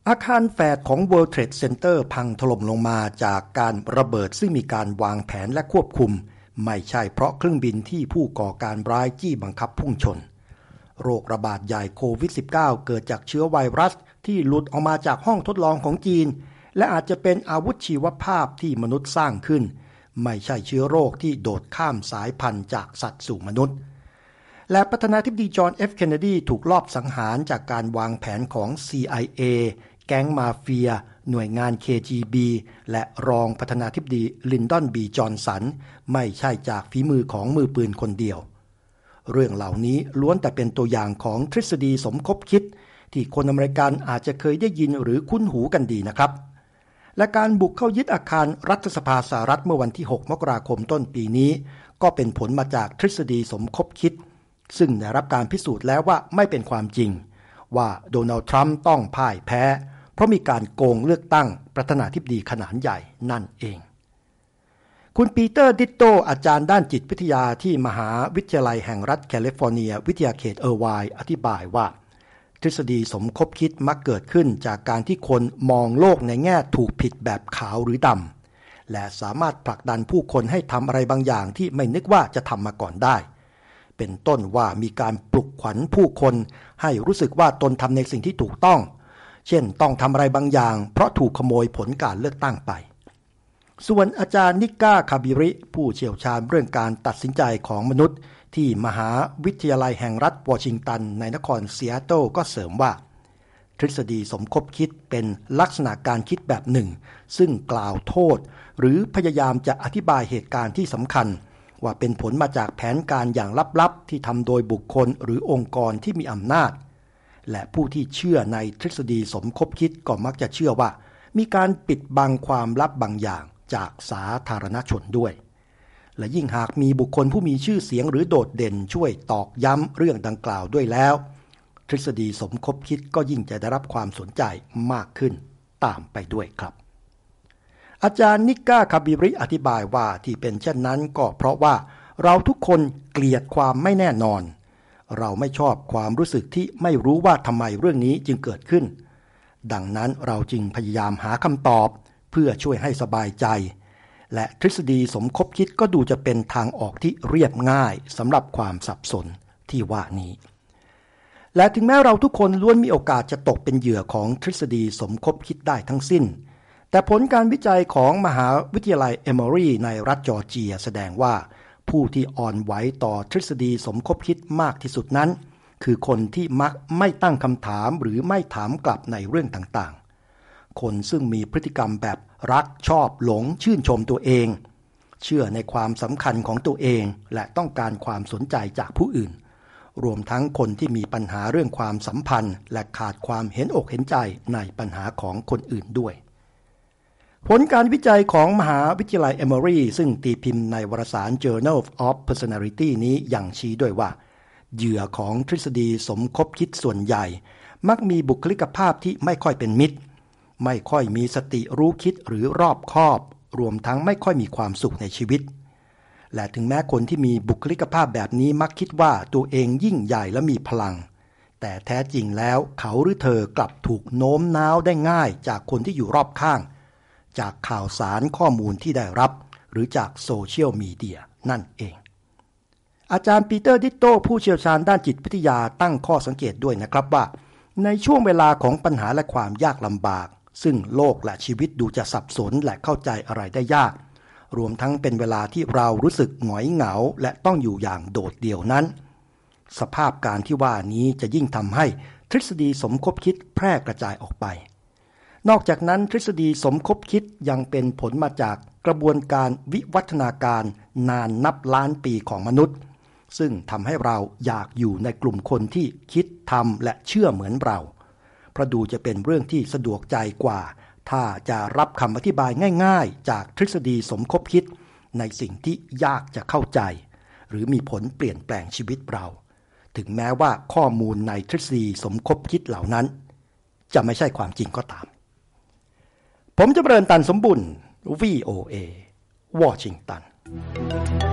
อาคารแฝดของ World Trade Center พังถล่มลงมาจากการระเบิดซึ่งมีการวางแผนและควบคุมไม่ใช่เพราะเครื่องบินที่ผู้ก่อการร้ายจี้บังคับพุ่งชนโรคระบาดใหญ่โควิด -19 เกิดจากเชื้อไวรัสที่หลุดออกมาจากห้องทดลองของจีนและอาจจะเป็นอาวุธชีวภาพที่มนุษย์สร้างขึ้นไม่ใช่เชื้อโรคที่โดดข้ามสายพันธุ์จากสัตว์สู่มนุษย์และประธานาธิบดีจอห์น F. เคนเนดีถูกลอบสังหารจากการวางแผนของ CIA แก๊งมาเฟียหน่วยงาน KGB และรองประธานาธิบดีลินดอน บี จอห์นสันไม่ใช่จากฝีมือของมือปืนคนเดียวเรื่องเหล่านี้ล้วนแต่เป็นตัวอย่างของทฤษฎีสมคบคิดที่คนอเมริกันอาจจะเคยได้ยินหรือคุ้นหูกันดีนะครับและการบุกเข้ายึดอาคารรัฐสภาสหรัฐเมื่อวันที่ 6 มกราคมต้นปีนี้ก็เป็นผลมาจากทฤษฎีสมคบคิดซึ่งได้รับการพิสูจน์แล้วว่าไม่เป็นความจริงว่าโดนัลด์ทรัมป์ต้องพ่ายแพ้เพราะมีการโกงเลือกตั้งประธานาธิบดีขนาดใหญ่นั่นเองคุณปีเตอร์ดิตโตอาจารย์ด้านจิตวิทยาที่มหาวิทยาลัยแห่งรัฐแคลิฟอร์เนียวิทยาเขตเออร์ไวน์อธิบายว่าทฤษฎีสมคบคิดมักเกิดขึ้นจากการที่คนมองโลกในแง่ถูกผิดแบบขาวหรือดำและสามารถผลักดันผู้คนให้ทำอะไรบางอย่างที่ไม่นึกว่าจะทำมาก่อนได้เป็นต้นว่ามีการปลุกขวัญผู้คนให้รู้สึกว่าตนทำในสิ่งที่ถูกต้องเช่นต้องทำอะไรบางอย่างเพราะถูกขโมยผลการเลือกตั้งไปส่วนอาจารย์นิก้าคาบิริผู้เชี่ยวชาญเรื่องการตัดสินใจของมนุษย์ที่มหาวิทยาลัยแห่งรัฐวอชิงตันในนครซีแอตเทิลก็เสริมว่าทฤษฎีสมคบคิดเป็นลักษณะการคิดแบบหนึ่งซึ่งกล่าวโทษหรือพยายามจะอธิบายเหตุการณ์ที่สำคัญว่าเป็นผลมาจากแผนการอย่างลับๆที่ทำโดยบุคคลหรือองค์กรที่มีอำนาจและผู้ที่เชื่อในทฤษฎีสมคบคิดก็มักจะเชื่อว่ามีการปิดบังความลับบางอย่างจากสาธารณชนด้วยและยิ่งหากมีบุคคลผู้มีชื่อเสียงหรือโดดเด่นช่วยตอกย้ำเรื่องดังกล่าวด้วยแล้วทฤษฎีสมคบคิดก็ยิ่งจะได้รับความสนใจมากขึ้นตามไปด้วยครับอาจารย์นิก้าคาบิริอธิบายว่าที่เป็นเช่นนั้นก็เพราะว่าเราทุกคนเกลียดความไม่แน่นอนเราไม่ชอบความรู้สึกที่ไม่รู้ว่าทำไมเรื่องนี้จึงเกิดขึ้นดังนั้นเราจึงพยายามหาคำตอบเพื่อช่วยให้สบายใจและทฤษฎีสมคบคิดก็ดูจะเป็นทางออกที่เรียบง่ายสำหรับความสับสนที่ว่านี้และถึงแม้เราทุกคนล้วนมีโอกาสจะตกเป็นเหยื่อของทฤษฎีสมคบคิดได้ทั้งสิ้นแต่ผลการวิจัยของมหาวิทยาลัยเอมอรีในรัฐจอร์เจียแสดงว่าผู้ที่อ่อนไหวต่อทฤษฎีสมคบคิดมากที่สุดนั้นคือคนที่มักไม่ตั้งคำถามหรือไม่ถามกลับในเรื่องต่างๆคนซึ่งมีพฤติกรรมแบบรักชอบหลงชื่นชมตัวเองเชื่อในความสำคัญของตัวเองและต้องการความสนใจจากผู้อื่นรวมทั้งคนที่มีปัญหาเรื่องความสัมพันธ์และขาดความเห็นอกเห็นใจในปัญหาของคนอื่นด้วยผลการวิจัยของมหาวิทยาลัยเอมอรีซึ่งตีพิมพ์ในวารสาร Journal of Personality นี้ยังชี้ด้วยว่าเหยื่อของทฤษฎีสมคบคิดส่วนใหญ่มักมีบุคลิกภาพที่ไม่ค่อยเป็นมิตรไม่ค่อยมีสติรู้คิดหรือรอบคอบรวมทั้งไม่ค่อยมีความสุขในชีวิตและถึงแม้คนที่มีบุคลิกภาพแบบนี้มักคิดว่าตัวเองยิ่งใหญ่และมีพลังแต่แท้จริงแล้วเขาหรือเธอกลับถูกโน้มน้าวได้ง่ายจากคนที่อยู่รอบข้างจากข่าวสารข้อมูลที่ได้รับหรือจากโซเชียลมีเดียนั่นเองอาจารย์ปีเตอร์ดิตโตผู้เชี่ยวชาญด้านจิตวิทยาตั้งข้อสังเกตด้วยนะครับว่าในช่วงเวลาของปัญหาและความยากลำบากซึ่งโลกและชีวิตดูจะสับสนและเข้าใจอะไรได้ยากรวมทั้งเป็นเวลาที่เรารู้สึกหงอยเหงาและต้องอยู่อย่างโดดเดี่ยวนั้นสภาพการที่ว่านี้จะยิ่งทำให้ทฤษฎีสมคบคิดแพร่กระจายออกไปนอกจากนั้นทฤษฎีสมคบคิดยังเป็นผลมาจากกระบวนการวิวัฒนาการนานนับล้านปีของมนุษย์ซึ่งทำให้เราอยากอยู่ในกลุ่มคนที่คิดทำและเชื่อเหมือนเราเพราะดูจะเป็นเรื่องที่สะดวกใจกว่าถ้าจะรับคำอธิบายง่ายๆจากทฤษฎีสมคบคิดในสิ่งที่ยากจะเข้าใจหรือมีผลเปลี่ยนแปลงชีวิตเราถึงแม้ว่าข้อมูลในทฤษฎีสมคบคิดเหล่านั้นจะไม่ใช่ความจริงก็ตามผมจำเริญ ตันสมบุญ VOA วอชิงตัน